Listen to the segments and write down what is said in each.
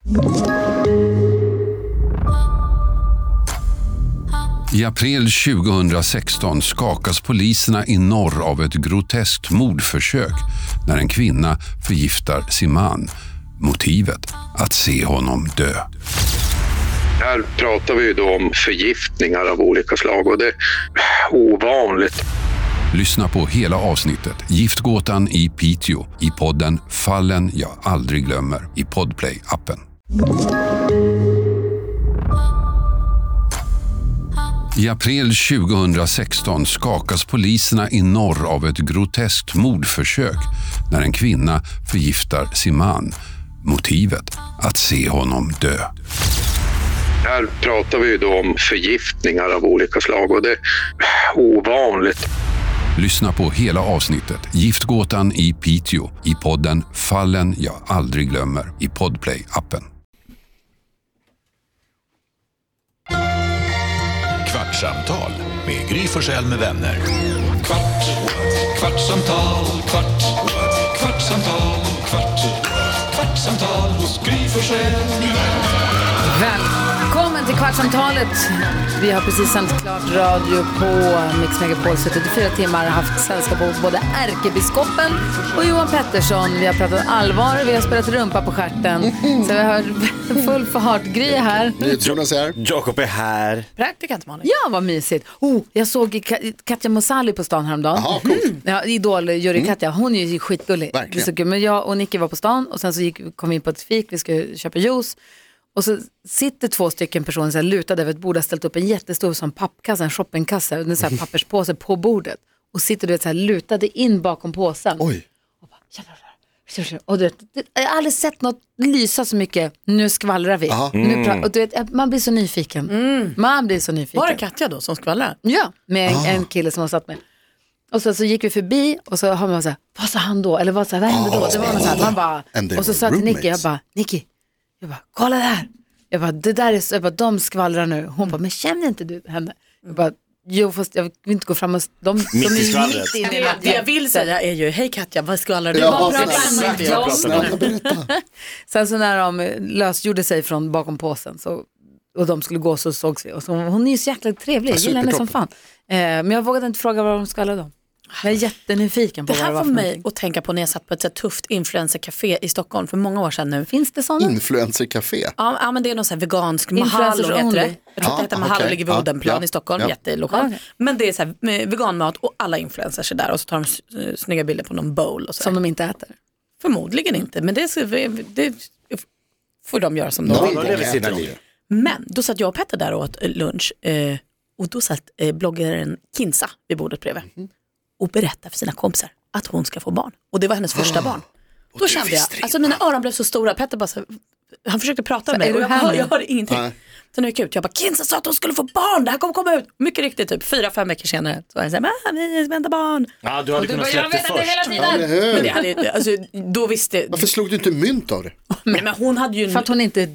I april 2016 skakas poliserna i norr av ett groteskt mordförsök när en kvinna förgiftar sin man. Motivet: att se honom dö. Här pratar vi då om förgiftningar av olika slag och det är ovanligt. Lyssna på hela avsnittet Giftgåtan i Piteå i podden Fallen jag aldrig glömmer i Podplay-appen. I april 2016 skakas poliserna i norr av ett groteskt mordförsök när en kvinna förgiftar sin man. Motivet: att se honom dö. Här pratar vi då om förgiftningar av olika slag och det är ovanligt. Lyssna på hela avsnittet Giftgåtan i Piteå i podden Fallen jag aldrig glömmer i Podplay-appen. Kvartsamtal med Gry Forssell med vänner. Kvartsamtal, kvartsamtal, kvartsamtal hos Gry Forssell med vänner. Välkommen till Kvartsamtalet. Vi har precis sänt klart radio på Mix Megapol 74 timmar. Haft sällskap på både ärkebiskopen och Johan Pettersson. Vi har pratat allvar, vi har spelat rumpa på stjärten. Så vi har full fart. Gry här. Jonas här. Jakob är här. Praktikant Malin. Ja, vad mysigt. Jag såg Katja Mosali på stan häromdagen. Jaha, coolt. Ja, Idol-jury Katja. Hon är ju skitgullig. Verkligen. Men jag och Nicky var på stan och sen så kom vi in på ett fik. Vi ska köpa juice. Och så sitter 2 stycken personer så här lutade över ett bord och ställt upp en jättestor som pappkassa, en shoppingkassa, en så här papperspåse på bordet. Och sitter du vet, så här lutade in bakom påsen. Oj. Och bara, och du vet, jag har aldrig sett något lysa så mycket. Nu skvallrar vi. Och du vet, man blir så nyfiken. Man blir så nyfiken. Var det Katja då som skvallrar? Ja, med en kille som har satt med. Och så gick vi förbi och så har man så här, vad sa han då? Eller vad hände då? Det var något så här, man bara, och så sa jag till Nicky, jag bara, kolla där. Jag bara, det där är så, jag bara, de skvallrar nu. Hon bara, men känner inte du henne? Jag bara, jo fast jag vill inte gå fram och de mitt i skvallret. Det jag vill säga är ju, hej Katja, vad skvallrar du? Sen så när de lösgjorde sig från bakom påsen så, och de skulle gå så sågs vi. Och så, hon är ju så jäkla trevlig, jag gillar henne som fan. Men jag vågade inte fråga vad de skvallrade om. Jag är jättenyfiken på det här vad det var för mig någonting. att tänka på när jag satt på ett så tufft influencercafé i Stockholm för många år sedan nu. Finns det sådana? Influencercafé? Ja, men det är någon sån här vegansk Mahalo heter det. Jag tror att det heter Mahalo, ligger vid Odenplan i Stockholm, jättelokal. Men det är så här veganmat och alla influencers är där och så tar de snygga bilder på någon bowl och så. Som de inte äter? Förmodligen inte, men det får de göra som de vill. Men då satt jag och Petter där och åt lunch och då satt bloggaren Kinsa vid bordet bredvid. Och berätta för sina kompisar att hon ska få barn. Och det var hennes första barn. Då kände jag, alltså mina öron blev så stora. Petter bara så, han försökte prata med mig och jag hörde ingenting. Sen gick jag ut, jag bara, Kinsa sa att hon skulle få barn. Det här kommer komma ut. Mycket riktigt, typ 4-5 veckor senare. Så jag sa, vi väntar barn. Ja, du hade kunnat släppa det först. Men det hade, alltså, då visste... Varför slog du inte mynt av det? Men hon hade ju... För att hon inte...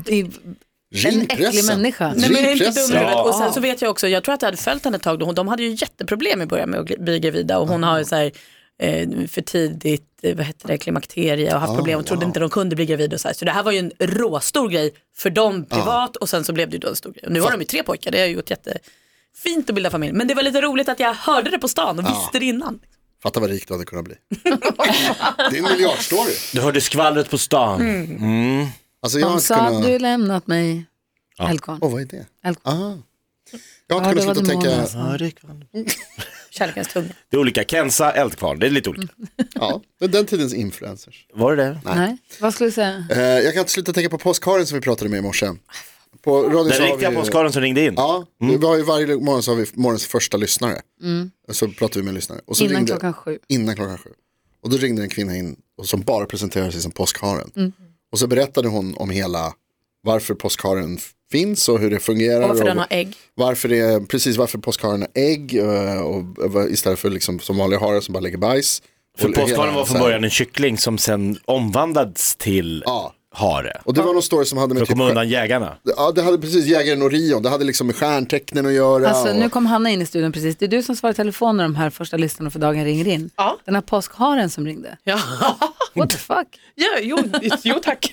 En äcklig människa. Nej, men inte dum. Och sen så vet jag också, jag tror att jag hade följt henne ett tag då. De hade ju jätteproblem i början med att bli gravida. Och hon har ju så här för tidigt, klimakterie och haft problem och trodde inte de kunde bli gravida och så här. Så det här var ju en råstor grej för dem privat och sen så blev det ju då en stor grej. Och nu har de ju 3 pojkar, det har ju gjort jättefint att bilda familj. Men det var lite roligt att jag hörde det på stan och visste det innan. Fatta vad rikt det hade kunnat bli. Det är en miljardstory. Du hörde skvallret på stan. Alltså jag de sa att du lämnat mig. Eldkvarn. Vad är det? Eldkvarn. Jag har inte kunnat sluta tänka... Kärlekens tunga. Det är olika. Kensa, Eldkvarn. Det är lite olika. Ja, det är den tidens influencers. Var det det? Nej. Vad skulle du säga? Jag kan inte sluta tänka på påskharen som vi pratade med i morse. På den riktiga påskharen som ringde in. Ja, vi har ju varje morgon så har vi morgons första lyssnare. Så pratar vi med lyssnare. Och så innan ringde, klockan 7. Innan klockan 7. Och då ringde en kvinna in och som bara presenterade sig som påskharen. Och så berättade hon om hela varför påskharen finns och hur det fungerar. Och varför den har ägg. Varför påskharen har ägg och istället för liksom som vanliga harar som bara lägger bajs. För påskharen var från början en kyckling som sen omvandlades till hare. Och det var någon story som hade med... För att komma undan jägarna. Ja, det hade precis jägaren Orion. Det hade liksom med stjärntecknen att göra. Alltså nu kom Hanna in i studion precis. Det är du som svarar telefon när de här första listorna för dagen ringer in. Ja. Den här påskharen som ringde. Ja. What the fuck? Ja, jo tack.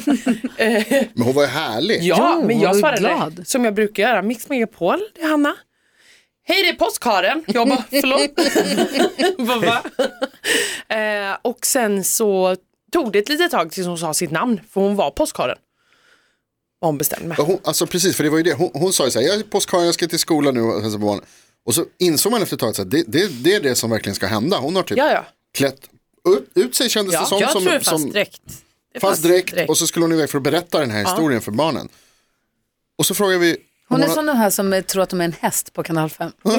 Men hon var ju härlig. Ja, Jo, men jag svarade glad. som jag brukar göra. Mix Megapol, det är Hanna. Hej, det är postkaren. Jag bara, förlåt. Va? Och sen så tog det ett litet tag tills hon sa sitt namn. För hon var postkaren. Vad hon bestämde med. Alltså precis, för det var ju det. Hon sa ju så här, jag är postkaren, jag ska till skolan nu. Och så insåg man efter ett tag att det är det som verkligen ska hända. Hon har typ klätt ut sig, kändes det som. Jag tror det är fast dräkt. Fast dräkt. Och så skulle hon iväg för att berätta den här historien för barnen. Och så frågar vi... Hon är som de här som tror att de är en häst på kanal 5. Eller?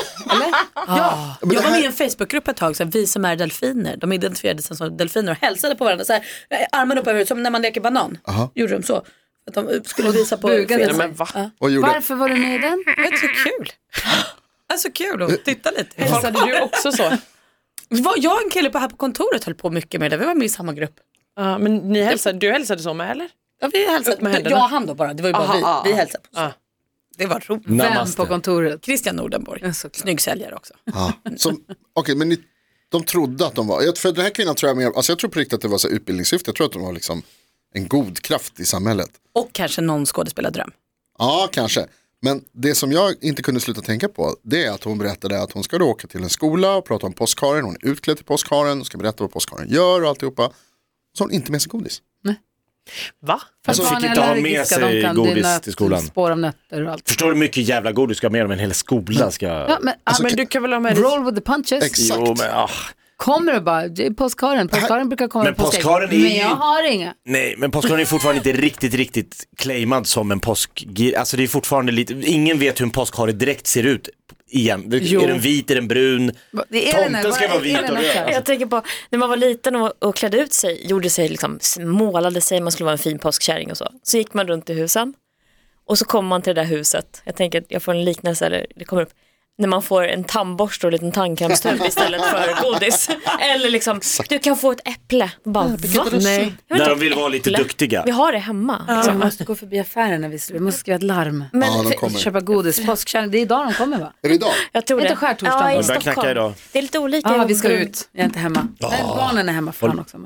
Ja. Jag var med i en Facebookgrupp ett tag, så här, vi som är delfiner. De identifierade sig som delfiner och hälsade på varandra. Så här, armen upp över, som när man leker banan. Gjorde de så. Att de skulle visa på... Men va? Varför var du med i den? Det är så kul. Det är så kul att titta lite. Hälsade du också så? Jag och en kille här på kontoret höll på mycket med det. Vi var med i samma grupp. Men du hälsade så med, eller? Ja, vi hälsade med händerna. Jag och han då bara. Det var ju bara vi hälsade på så. Det var roligt. Vem på kontoret? Christian Nordenborg. Snygg säljare också. Okej, men de trodde att de var... För den här kvinnan tror jag mer... Alltså jag tror på riktigt att det var så utbildningssyfte. Jag tror att de var liksom en god kraft i samhället. Och kanske någon skådespelardröm. Ja, kanske. Men det som jag inte kunde sluta tänka på, det är att hon berättade att hon ska då åka till en skola och prata om postkaren. Hon är utklädd till postkaren och ska berätta vad postkaren gör och alltihopa. Så hon inte med sig godis. Nej. Va? Alltså fick inte ha med sig godis till skolan. Spår av nötter och allt. Förstår du hur mycket jävla godis ska ha med om en hel skola ska... Ja, men, men du kan väl ha med roll with the punches. Exakt. Jo, men, Kommer det bara, postkaren brukar komma men på postkaren är men jag har inga. Nej, men postkaren är fortfarande inte riktigt claimad som en påsk. Alltså det är fortfarande lite, ingen vet hur en påskhare direkt ser ut igen. Är den vit, är den brun? Tomten ska vara vit och röd. Jag tänker på, när man var liten och klädde ut sig, gjorde sig liksom, målade sig, man skulle vara en fin påskkärring och så gick man runt i husen och så kommer man till det där huset. Jag tänker att jag får en liknelse, eller det kommer upp när man får en tandborste och en liten tandkrämstub istället för godis. Eller liksom, du kan få ett äpple. Bara, nej. När de vill vara lite duktiga. Vi har det hemma. Vi måste gå förbi affären när vi måste skriva ett larm. Men köpa godis, påskkärring, det är idag de kommer, va? Är det idag? Jag tror det. Inte skärtorsdagen. Ja, i Stockholm. Idag. Det är lite olika. Vi ska ut, jag är inte hemma. Men barnen är hemma, fan också.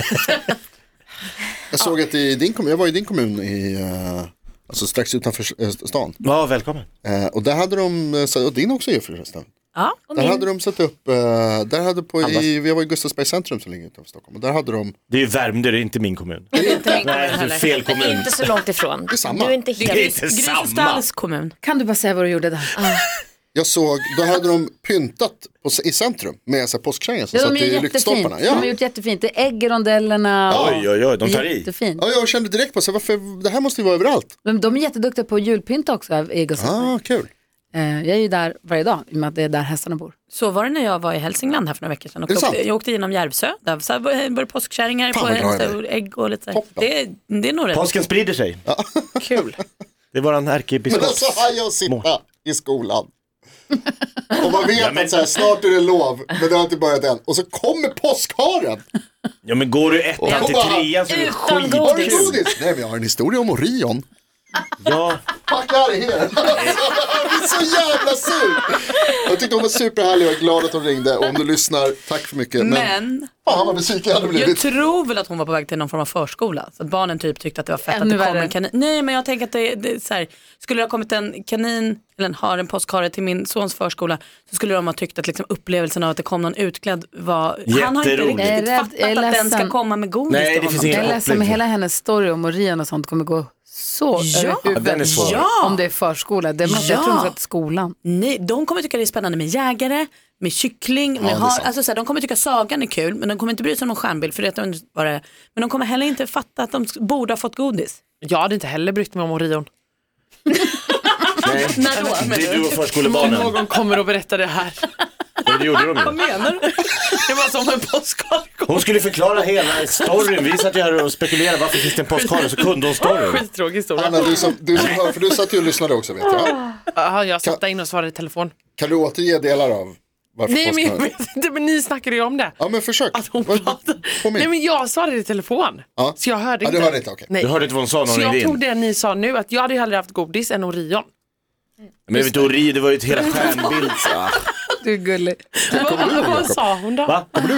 Jag såg att i din kommun, jag var i din kommun i... Alltså strax utanför stan. Ja, välkommen. Och där hade de, och din också är förresten. Ja, och där hade de satt upp, vi var i Gustavsbergs centrum som ligger utanför Stockholm. Och där hade de... Det är ju Värmdö, det är inte min kommun. Det är inte min kommun heller. Fel kommun. Det är inte så långt ifrån. Det är samma. Du är inte helt... Det är inte samma. Grusdals kommun. Kan du bara säga vad du gjorde där? Jag såg, då hade de pyntat i centrum med så påskkärringar som satt i lyktstolparna. Ja. De har gjort jättefint. Det är ägg i rondellerna. Oj, de tar i. Jättefint. Ja, jag kände direkt på sig, det här måste ju vara överallt. Men de är jätteduktiga på julpynta också i Gustavsberg. Kul. Jag är ju där varje dag, i och med att det är där hästarna bor. Så var det när jag var i Hälsingland här för några veckor sedan. Jag åkte genom Järvsö. Där var det påskkärringar på ägg och lite. Det är nog rätt. Påsken sprider sig. Ja. Kul. Det var en ärkebiskop. Men så har jag sitta i skolan. Och man vet att så här, snart är det lov, men det har inte börjat än. Och så kommer påskharen. Ja, men går du 1 till 3 så är det skitkul. Nej, men jag har en historia om Orion. Ja. Fuck out of here. Jag är så jävla sur. Jag tyckte hon var superhärlig och jag är glad att hon ringde. Och om du lyssnar, tack för mycket. Men fan vad besviken jag hade blivit. Jag tror väl att hon var på väg till någon form av förskola. Så att barnen typ tyckte att det var fett att det kom en kanin. Nej, men jag tänker att det är så här. Skulle det ha kommit en kanin eller en påskhare till min sons förskola, så skulle de ha tyckt att liksom upplevelsen av att det kom någon utklädd var... Han har inte riktigt fattat att den ska komma med godis. Nej, det finns ingen jag läser med hela hennes story om Orion och sånt kommer gå så den är svår. Om det är förskola. Det måste jag tro att skolan. Nej, de kommer tycka det är spännande med jägare, med kyckling, med alltså så här, de kommer tycka sagan är kul, men de kommer inte bry sig om någon stjärnbild för det bara, men de kommer heller inte fatta att de borde ha fått godis. Jag hade inte heller brytt mig om Orion. Nej, det är du och förskolebarnen. Någon kommer och berätta det här. Det gjorde de ju. Vad menar du? Det var som en påskhare. Hon skulle förklara hela storyn. Vi satt ju här och spekulerade varför finns det en påskhare, så kunde hon storyn. Skittråkig historia. Anna, du som hör, för du satt ju och lyssnade också, vet jag. Ja, jag satt där inne och svarade i telefon. Kan du återge delar av varför nej, men jag vet inte, men ni snackade ju om det. Ja, men försök. Att hon pratade. Nej, men jag svarade i telefon. Ja. Så jag hörde inte. Du hörde inte, okej. Nej. Du hörde inte vad hon sa någon så jag in. tog det ni sa nu, att jag hade ju aldrig haft godis än Orion. Men jag vet inte, Orion, det var ju ett hela stjärnbild. Du är gullig. Vad sa hon då? Va? Kommer du ihåg?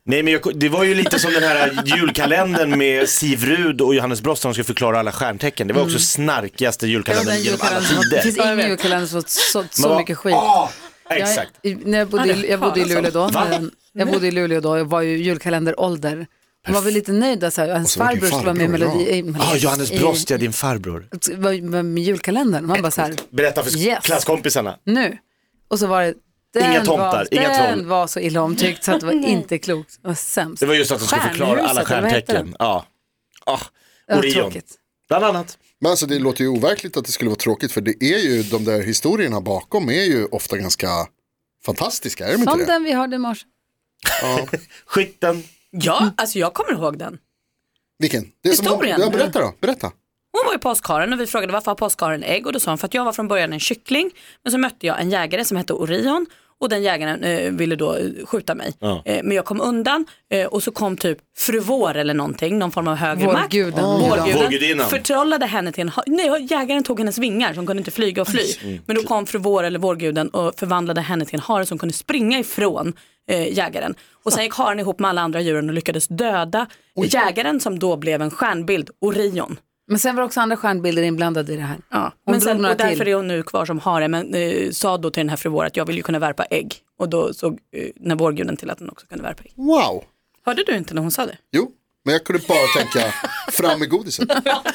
Nej, men det var ju lite som den här julkalendern med Siv Rud och Johannes Brost som skulle förklara alla stjärntecken. Det var också snarkigaste julkalendern genom alla tider. Det finns ingen julkalender som så mycket skit. Exakt. Jag bodde i Luleå då. Jag bodde i Luleå då. Jag var ju julkalenderålder. Jag var väl lite nöjd att ens farbror skulle vara med i Melodi. Johannes Brost, din farbror. Var med julkalendern. Man bara så här. Berätta för klasskompisarna. Nu. Och så var det inga tomtar, inga troll. Den var så illa omtyckt så att det var inte klokt. Det var sämst. Det var just att de skulle förklara alla stjärntecken. Ja. Orion. Bland annat. Men alltså det låter ju overkligt att det skulle vara tråkigt, för det är ju de där historierna bakom är ju ofta ganska fantastiska, är de inte som det? Den vi hörde i morse. Ja. Skytten. Ja, alltså jag kommer ihåg den. Vilken? Det är historien. Som berätta. Hon var ju påskharen och vi frågade varför har påskharen ägg, och då sa hon för att jag var från början en kyckling, men så mötte jag en jägare som hette Orion. Och den jägaren ville då skjuta mig. Men jag kom undan och så kom typ fru Vår eller någonting, någon form av högre makt. Vårgudinnan. Förtrollade henne till jägaren tog hennes vingar som kunde inte flyga och fly. Men då kom fru Vår eller vårguden och förvandlade henne till en hare som kunde springa ifrån jägaren. Och sen gick haren ihop med alla andra djuren och lyckades döda jägaren som då blev en stjärnbild, Orion. Men sen var också andra stjärnbilder inblandade i det här. Ja, men sen, och därför är hon nu kvar som hare. Men sa då till den här fru Vår att jag vill ju kunna värpa ägg. Och då såg när vårguden till att den också kunde värpa ägg. Wow. Hörde du inte när hon sa det? Jo, men jag kunde bara tänka fram med godiset.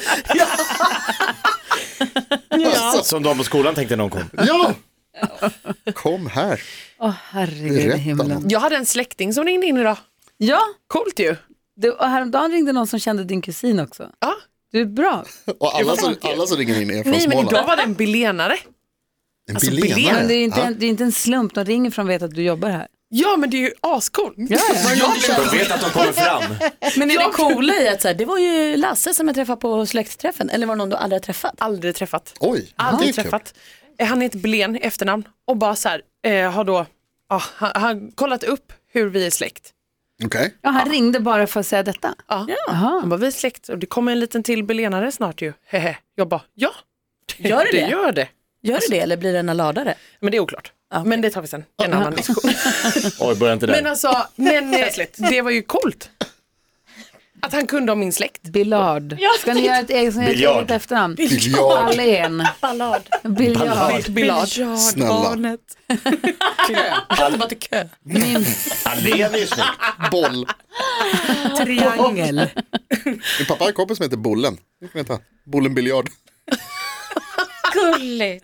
Ja. Som de på skolan tänkte någon kom. Ja, kom här. Herregud i himlen. Jag hade en släkting som ringde in idag. Ja. Coolt ju. Och häromdagen ringde någon som kände din kusin också. Ja. Du är bra. Och alla som ringer in är från Nej, men Småland. idag var det en bilenare. Bilenare? Men det är inte en slump. De ringer från vet att du jobbar här. Ja, men det är ju ascoolt. De vet att de kommer fram. Men är det coola i att så här, det var ju Lasse som jag träffade på släktträffen? Eller var det någon du aldrig träffat? Aldrig träffat. Oj, aldrig träffat. Han heter Belen i efternamn och bara så här, har då har kollat upp hur vi är släkt. Okay. Ja, han ringde bara för att säga detta. Ja. Han bara, vi är släkt och det kommer en liten till belenare snart ju. Jag bara, ja. Gör det? Gör det. Gör det eller blir det en ladare? Men det är oklart. Okay. Men det tar vi sen. En annan diskussion. Oj, börja inte där. Men alltså, det var ju coolt. Att han kunde om min släkt. Billard. Ska ni göra ett eget efternamn? Biljard. Allén. Ballad. Biljard. Snälla. Allt bara till kö. Allén är ju snyggt. Boll. Triangel. Min pappa har en kompis som heter Bollen. Bollen Biljard. Gulligt.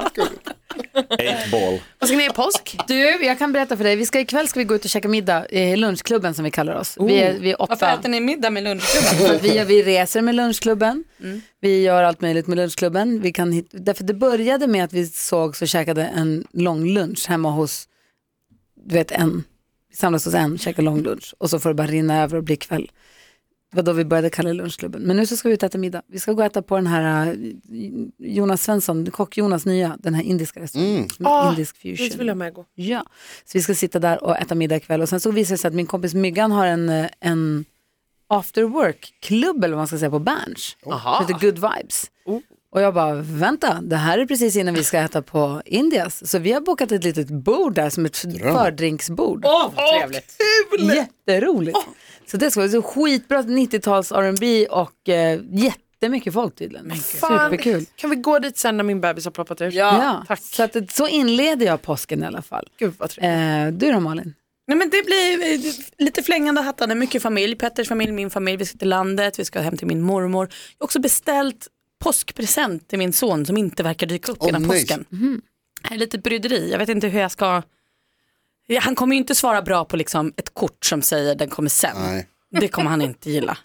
Eight-ball. Vad ska ni i påsk? Du, jag kan berätta för dig. Ikväll ska vi gå ut och käka middag i lunchklubben som vi kallar oss. Vi är 8. Varför äter ni middag med lunchklubben? Vi reser med lunchklubben. Vi gör allt möjligt med lunchklubben. Därför det började med att vi sågs och käkade en lång lunch hemma hos, vi samlas hos en, käkar lång lunch. Och så får det bara rinna över och bli kväll. Det var då vi började kalla lunchklubben. Men nu så ska vi ut och äta middag. Vi ska gå och äta på den här Jonas Svensson, kock Jonas nya, den här indiska restaurangen. Indisk fusion. Det vill jag med gå. Ja, så vi ska sitta där och äta middag ikväll. Och sen så visar det sig att min kompis Myggan har en after work-klubb eller vad man ska säga på Berns. Det heter Good Vibes. Och jag bara, vänta, det här är precis innan vi ska äta på Indias. Så vi har bokat ett litet bord där som ett fördrinksbord. Vad trevligt. Jätteroligt. Så det ska vara så skitbra 90-tals R&B och jättemycket folk tydligen. Superkul. Kan vi gå dit sen när min bebis har ploppat ut? Ja, tack. Så inleder jag påsken i alla fall. Gud vad trevligt. Du då Malin? Nej, men det blir lite flängande hattande, mycket familj. Petters familj, min familj, vi ska till landet, vi ska hem till min mormor. Jag har också beställt påskpresent till min son som inte verkar dyka upp innan påsken. Det är lite bryderi, jag vet inte hur jag ska... Han kommer ju inte svara bra på liksom ett kort som säger den kommer sen. Nej. Det kommer han inte gilla.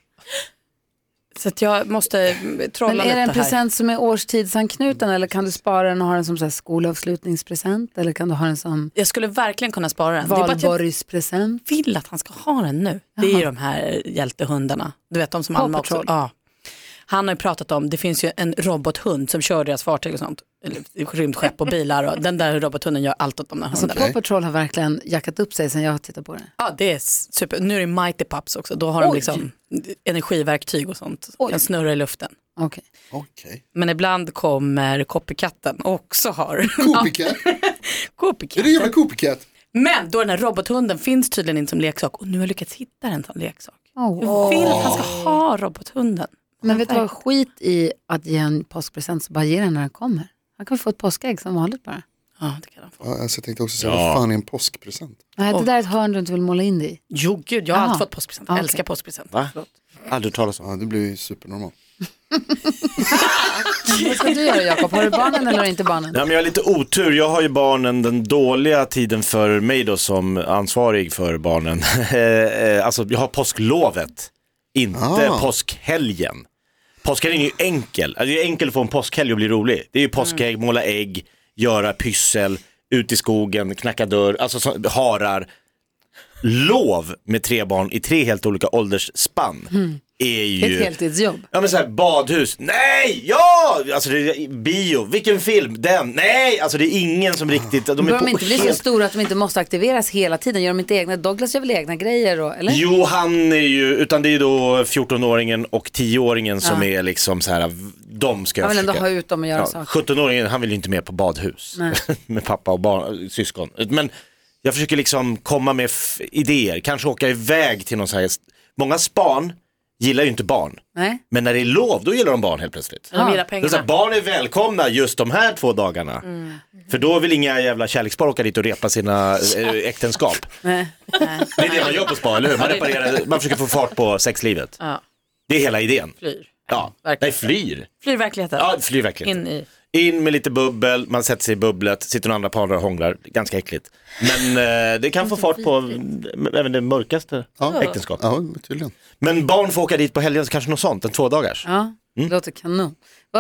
Så att jag måste trolla lite här. Men är det en present som är årstidsanknuten eller kan du spara den och ha den som så här skolavslutningspresent eller kan du ha den som... Jag skulle verkligen kunna spara den. Valborgspresent. Jag vill att han ska ha den nu. Det är ju de här hjältehundarna. Du vet de som Alma också... Ja. Han har ju pratat om, det finns ju en robothund som kör deras fartyg och sånt. Eller rymdskepp och bilar och den där robothunden gör allt åt de där hundarna. Paw Patrol har verkligen jackat upp sig sen jag har tittat på det. Ja, det är super. Nu är det Mighty Pups också. Då har de liksom energiverktyg och sånt. Kan snurra i luften. Okej. Men ibland kommer Copycatten också har... Copycat? Copycat. Är det jävla Copycat? Men då den här robothunden finns tydligen inte som leksak och nu har jag lyckats hitta en sån leksak. Jag vill att han ska ha robothunden. Men vet du vad, skit i att ge en påskpresent, så bara ge den när den kommer. Han kan få ett påskägg som vanligt bara. Ja, det kan han få. Ja, alltså, jag tänkte också säga, vad fan är en påskpresent? Nej, det där är ett hörn du inte vill måla in i. Jo, gud, jag har alltid fått påskpresent. Jag älskar påskpresent. Va? Aldrig talas om. Ja, det blir ju supernormal. Vad ska du göra, Jakob? Har du barnen eller inte barnen? Ja, men jag har lite otur. Jag har ju barnen den dåliga tiden för mig då som ansvarig för barnen. Alltså jag har påsklovet, inte påskhelgen. Påskhelgen är ju enkel. Alltså, det är enkelt att få en påskhelg och bli rolig. Det är ju påskägg, måla ägg, göra pyssel, ut i skogen, knacka dörr, alltså harar. Lov med 3 barn i 3 helt olika åldersspann är ju... Ett heltidsjobb. Ja, men så här, badhus, nej, ja, alltså det är bio, vilken film, den, nej, alltså det är ingen som riktigt... De inte bli så stora att de inte måste aktiveras hela tiden, gör de inte egna, Douglas gör väl egna grejer då, eller? Jo, han är ju, utan det är då 14-åringen och 10-åringen som är liksom så här, de ska jag vill försöka... ändå ha ut dem och göra saker. 17-åringen, han vill ju inte med på badhus med pappa och barn, syskon, men jag försöker liksom komma med idéer, kanske åka iväg till någon så här, många span gillar ju inte barn. Nej. Men när det är lov, då gillar de barn helt plötsligt. De gillar pengarna. Barn är välkomna just de här 2 dagarna. För då vill inga jävla kärlekspar åka dit och repa sina äktenskap. Det är det man gör på spa, eller hur? Man försöker få fart på sexlivet. Ja. Det är hela idén. Flyr. Ja. Nej, flyr. Flyr verkligheten. Ja, flyr verkligheten. In med lite bubbel, man sätter sig i bubblet, sitter några andra par och hånglar, ganska äckligt. Men det kan få fart på även det mörkaste äktenskap. Ja, tydligen. Men barn får åka dit på helgen, så kanske något sånt, en 2 dagars. Ja, det låter kanon.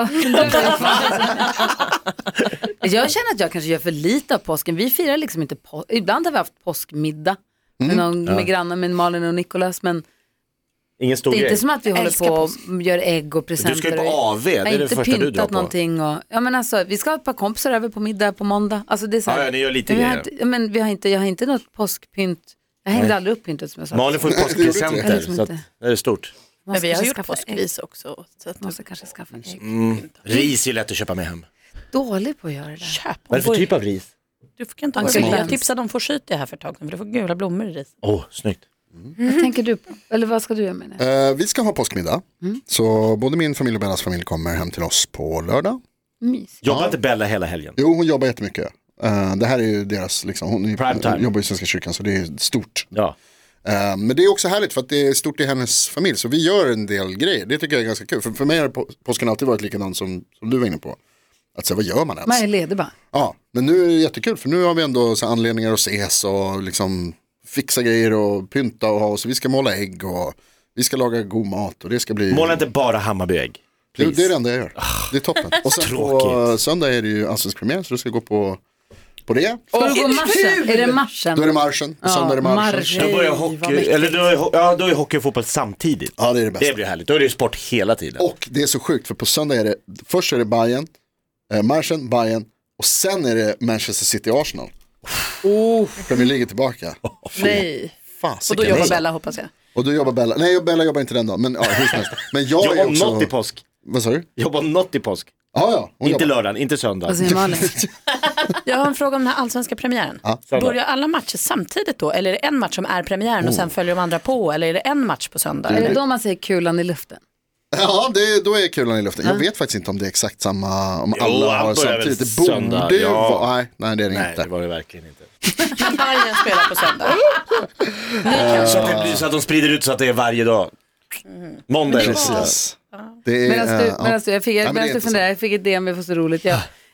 Jag känner att jag kanske gör för lite av påsken. Vi firar liksom inte ibland har vi haft påskmiddag med grannar, med Malin och Nikolas, men ingen stor det är grej. Inte som att vi håller på och gör ägg och presenter. Du ska ju på AV, det är det första du drar på. Någonting och, ja men alltså, vi ska ha ett par kompisar över på middag på måndag. Alltså det är så här, ja, ni gör lite grejer. Men jag har inte något påskpynt. Jag hängde aldrig upp pyntet som jag sa. Malin får ju påskpresenter, så att det är stort. Men vi har gjort påskris också. Så att måste kanske skaffa ägg. Ris är lätt att köpa med hem. Dålig på att göra det. Köp. Vad är det för typ av ris? Du får inte vara. Jag tipsade om får skit det här för ett tag, för du får gula blommor i ris. Snyggt. Vad tänker du på? Eller vad ska du göra med det? Vi ska ha påskmiddag. Så både min familj och Bellas familj kommer hem till oss på lördag. Jobbar inte Bella hela helgen? Jo, hon jobbar jättemycket. Det här är ju deras, liksom, hon jobbar i Svenska kyrkan, så det är stort. Ja. Men det är också härligt för att det är stort i hennes familj. Så vi gör en del grejer. Det tycker jag är ganska kul. För mig har påsken alltid varit likadant som du var inne på. Att säga, vad gör man ens? Man är ledig bara. Ja, men nu är det jättekul. För nu har vi ändå så anledningar att ses och liksom fixa grejer och pynta och ha. Så vi ska måla ägg och vi ska laga god mat. Och det ska bli... Måla inte bara Hammarbyägg. Det är det enda jag gör. Det är toppen. Och sen på söndag är det ju Allsvensk premiär, så du ska gå på det. Ska du gå marschen? Är det marschen? Då är det marschen. På söndag är det marschen. Då börjar hockey, eller då är hockey och fotboll samtidigt. Ja, det är det bästa. Det blir härligt. Då är det ju sport hela tiden. Och det är så sjukt, för på söndag är det, först är det Bayern, marschen, Bayern, och sen är det Manchester City Arsenal. Premier League tillbaka. Nej. Fasiken. Och då jobbar Bella, hoppas jag. Och då jobbar Bella. Nej, Bella jobbar inte den dagen. Men ja, hur som helst. Men jag är också... något i påsk. Vad sa du? Jobbar något i påsk. Ja. Inte lördagen, inte söndag. Jag har en fråga om den här allsvenska premiären. Börjar alla matcher samtidigt då? Eller är det en match som är premiären och sen följer de andra på? Eller är det en match på söndag? Är det då man säger kulan i luften? Ja, då är kulan i luften. Jag vet faktiskt inte om det är exakt samma, om alla har samtidigt. Det borde ju vara... Nej, det är det inte. Nej, det var det verkligen inte. Bayern spelar på söndag. Så att det blir så att de sprider ut så att det är varje dag. Måndag är precis. Medan du funderar, jag fick ett DM, det var så roligt.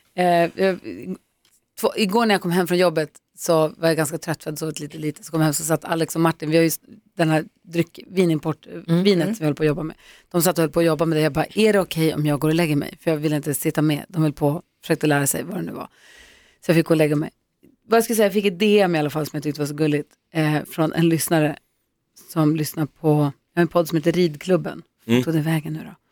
Igår när jag kom hem från jobbet så var jag ganska trött för att jag sovit lite. Så kom jag hem, så satt Alex och Martin, vi har ju den här vinet som vi höll på att jobba med. De satt och höll på att jobba med det. Jag bara, är det okej om jag går och lägger mig? För jag ville inte sitta med. De höll på, försökte lära sig vad det nu var. Så jag fick gå och lägga mig. Vad jag ska säga, jag fick ett DM i alla fall som jag tyckte var så gulligt. Från en lyssnare som lyssnar på en podd som heter Ridklubben. Tog det vägen nu då?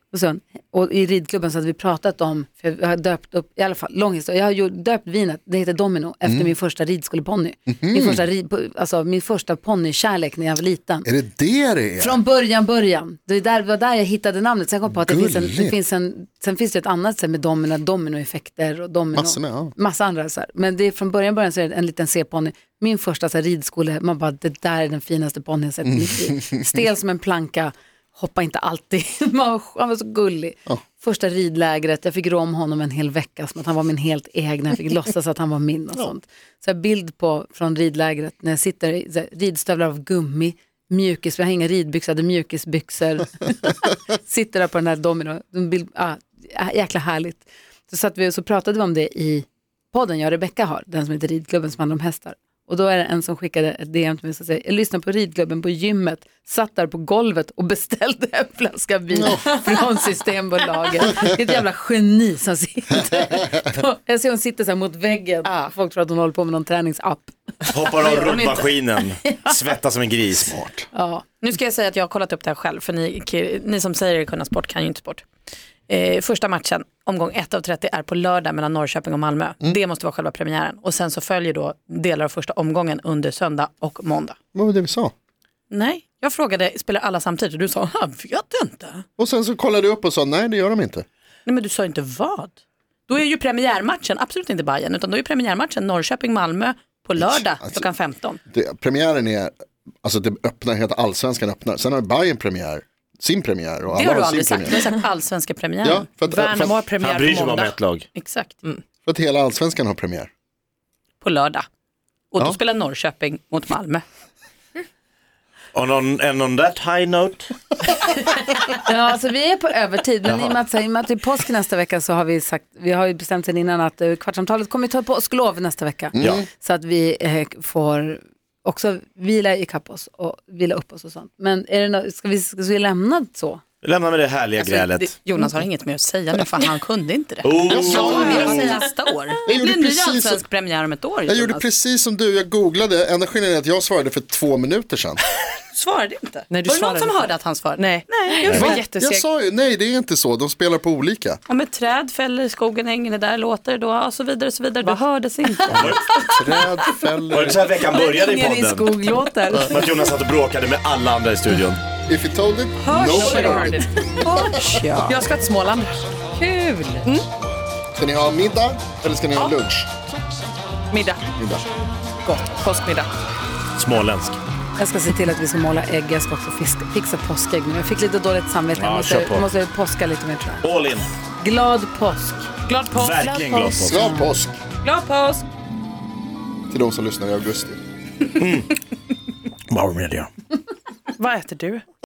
Och i ridklubben så hade vi pratat om, för jag har döpt upp, i alla fall lång historia, jag har döpt vinet, det heter Domino, efter min första ridskoleponny. Min första ponnykärlek när jag var liten. Är det är? Från början. Det var där jag hittade namnet. Sen kom på att sen finns det ett annat sätt med dominoeffekter och massa andra så här. Men det är från början så är det en liten C-ponny. Min första så här, ridskole, man bara, det där är den finaste ponnyn jag sett i mitt liv. Stel som en planka. Hoppa inte alltid. Han var så gullig. Första ridlägret, jag fick rå om honom en hel vecka som att han var min helt egna. Jag fick låtsas att han var min och sånt. Så bild från ridlägret när jag sitter i ridstövlar av gummi, mjukis, jag har inga ridbyxor, hade mjukisbyxor. Sitter där på den här domino. Jäkla härligt. Så pratade vi om det i podden jag och Rebecca har, den som heter Ridklubben som handlar om hästar. Och då är det en som skickade ett DM till mig som säger, jag lyssnade på ridklubben på gymmet, satt där på golvet och beställde en flaska vin från Systembolaget. Det är ett jävla geni som sitter. Jag ser hon sitter så här mot väggen. Folk tror att hon håller på med någon träningsapp. Hoppar av rullmaskinen, svettas som en gris. Smart. Ja. Nu ska jag säga att jag har kollat upp det här själv, för ni som säger kunna sport kan ju inte sport. Första matchen, omgång 1 av 30 är på lördag mellan Norrköping och Malmö. Det måste vara själva premiären. Och sen så följer då delar av första omgången under söndag och måndag. Vad var det vi sa? Nej, jag frågade, spelar alla samtidigt? Och du sa, jag vet inte. Och sen så kollade du upp och sa, nej det gör de inte. Nej, men du sa inte vad. Då är ju premiärmatchen, absolut inte Bayern, utan då är premiärmatchen Norrköping-Malmö på lördag klockan 15. Premiären är, alltså det öppnar, heter Allsvenskan öppnar. Sen har Bayern premiär. Sin premiär och det alla har du har aldrig sin sagt, du har sagt allsvenska premiär. Ja, Värnamo har premiär han bryr sig på måndag. om ett lag. Exakt. För att hela allsvenskan har premiär. På lördag. Och då spelar Norrköping mot Malmö. On that high note. Ja, alltså vi är på övertid. Men i och med att det är påsk nästa vecka så har vi har ju bestämt sedan innan att Kvartsamtalet kommer ta påsklov nästa vecka. Så att vi får också vila i kapp oss och vila upp oss och sånt. Men är det ska vi lämna så? Lämna med det härliga grälet. Jonas har inget mer att säga nu, för han kunde inte det. Jag har mer att säga nästa år. Det blir en ny allsvensk premiär om ett år. Jag gjorde precis som du, jag googlade. Enda skillnaden är att jag svarade för 2 minuter sedan. Svarade inte. Nej, var det någon som hörde att han svarade? Nej. Det var jättesegt. Jag sa ju, nej det är inte så, de spelar på olika. Om ett träd fäller i skogen, hänger det där, låter det då och så vidare, så vidare. Du hördes inte. Träd fäller. Var det så här veckan började i podden? I skog låter. Att Jonas satt och bråkade med alla andra i studion. If you told it, Jag ska till Småland. Kul. Ska ni ha middag eller ska ni ha lunch? Middag. Gott, påskmiddag. Småländsk. Jag ska se till att vi ska måla ägg. Jag ska också fixa påskägg nu. Jag fick lite dåligt samvete. Jag måste påska lite mer, tror jag. All in. Glad påsk. Glad påsk. Verkligen glad påsk. Glad påsk. Glad påsk. Till de som lyssnar i augusti. Bauer Media. Vad äter du?